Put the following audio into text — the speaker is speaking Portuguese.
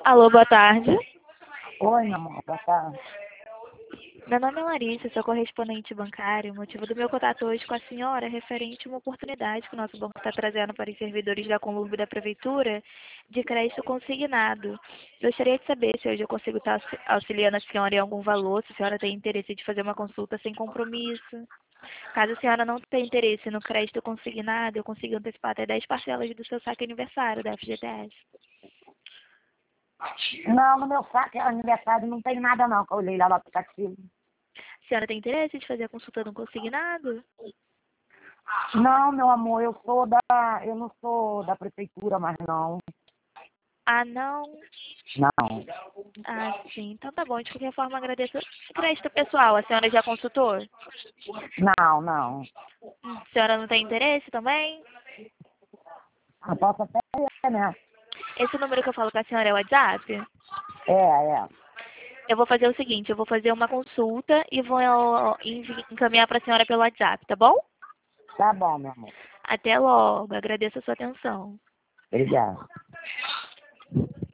Alô, boa tarde. Oi, meu amor, boa tarde. Meu nome é Larissa, sou correspondente bancário. O motivo do meu contato hoje com a senhora é referente a uma oportunidade que o nosso banco está trazendo para os servidores da Conlurb da Prefeitura de crédito consignado. Gostaria de saber se hoje eu consigo estar auxiliando a senhora em algum valor, se a senhora tem interesse de fazer uma consulta sem compromisso. Caso a senhora não tenha interesse no crédito consignado, eu consigo antecipar até 10 parcelas do seu saque aniversário da FGTS. Não, no meu saco é aniversário, não tem nada não, que eu olhei lá no aplicativo. A senhora tem interesse de fazer a consulta no consignado? Não, meu amor, eu não sou da prefeitura, mas não. Ah, não? Não. Ah, sim. Então tá bom. De qualquer forma, agradeço. Crédito pessoal, a senhora já consultou? Não, não. A senhora não tem interesse também? Eu posso até ver, né? Esse número que eu falo com a senhora é o WhatsApp? É. Eu vou fazer o seguinte, eu vou fazer uma consulta e vou encaminhar para a senhora pelo WhatsApp, tá bom? Tá bom, meu amor. Até logo. Agradeço a sua atenção. Obrigado.